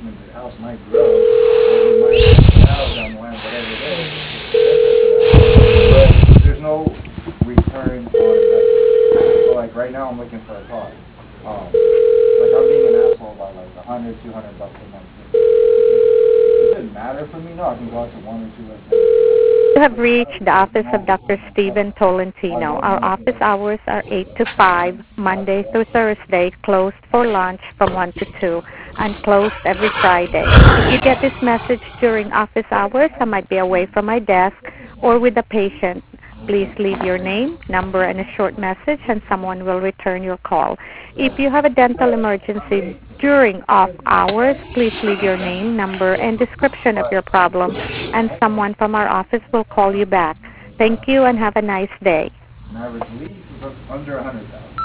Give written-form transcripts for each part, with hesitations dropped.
basement, the house might grow, or we might rent it out down the line, whatever it is, but there's no return on investment. So like right now I'm looking for a car. Like I'm being an asshole about like 100, 200 bucks a month. Does it matter for me? No, I can go out to one or two restaurants. You have reached the office of Dr. Stephen Tolentino. Our office hours are 8 to 5, Monday through Thursday, closed for lunch from 1 to 2, and closed every Friday. If you get this message during office hours, I might be away from my desk or with a patient. Please leave your name, number, and a short message, and someone will return your call. If you have a dental emergency during off hours, please leave your name, number, and description of your problem, and someone from our office will call you back. Thank you, and have a nice day. An average lease is under 100,000.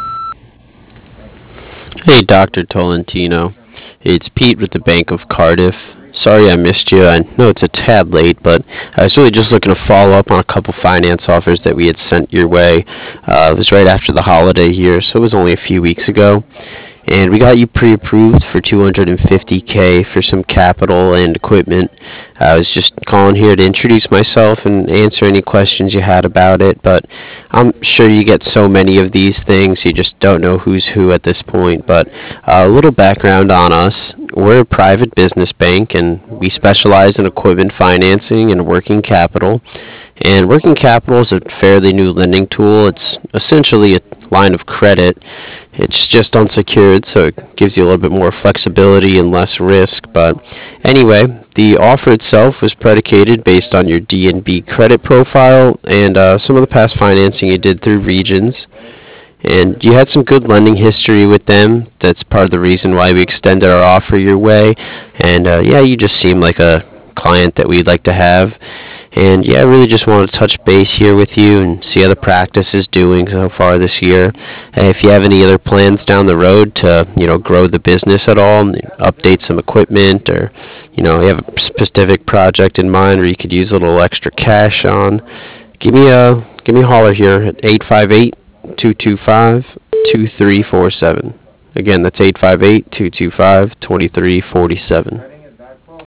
Hey, Dr. Tolentino. It's Pete with the Bank of Cardiff. Sorry I missed you. I know it's a tad late, but I was really just looking to follow up on a couple finance offers that we had sent your way. It was right after the holiday here, so it was only a few weeks ago. And we got you pre-approved for $250K for some capital and equipment. I was just calling here to introduce myself and answer any questions you had about it, but I'm sure you get so many of these things you just don't know who's who at this point. But a little background on us. We're a private business bank, and we specialize in equipment financing and working capital. And working capital is a fairly new lending tool. It's essentially a line of credit. It's just unsecured, so it gives you a little bit more flexibility and less risk. But anyway, the offer itself was predicated based on your D&B credit profile and some of the past financing you did through Regions. And you had some good lending history with them. That's part of the reason why we extended our offer your way. And yeah, you just seem like a client that we'd like to have. And yeah, I really just want to touch base here with you and see how the practice is doing so far this year. And if you have any other plans down the road to, grow the business at all, update some equipment, or, you have a specific project in mind where you could use a little extra cash on, give me a holler here at 858-225-2347. Again, that's 858-225-2347.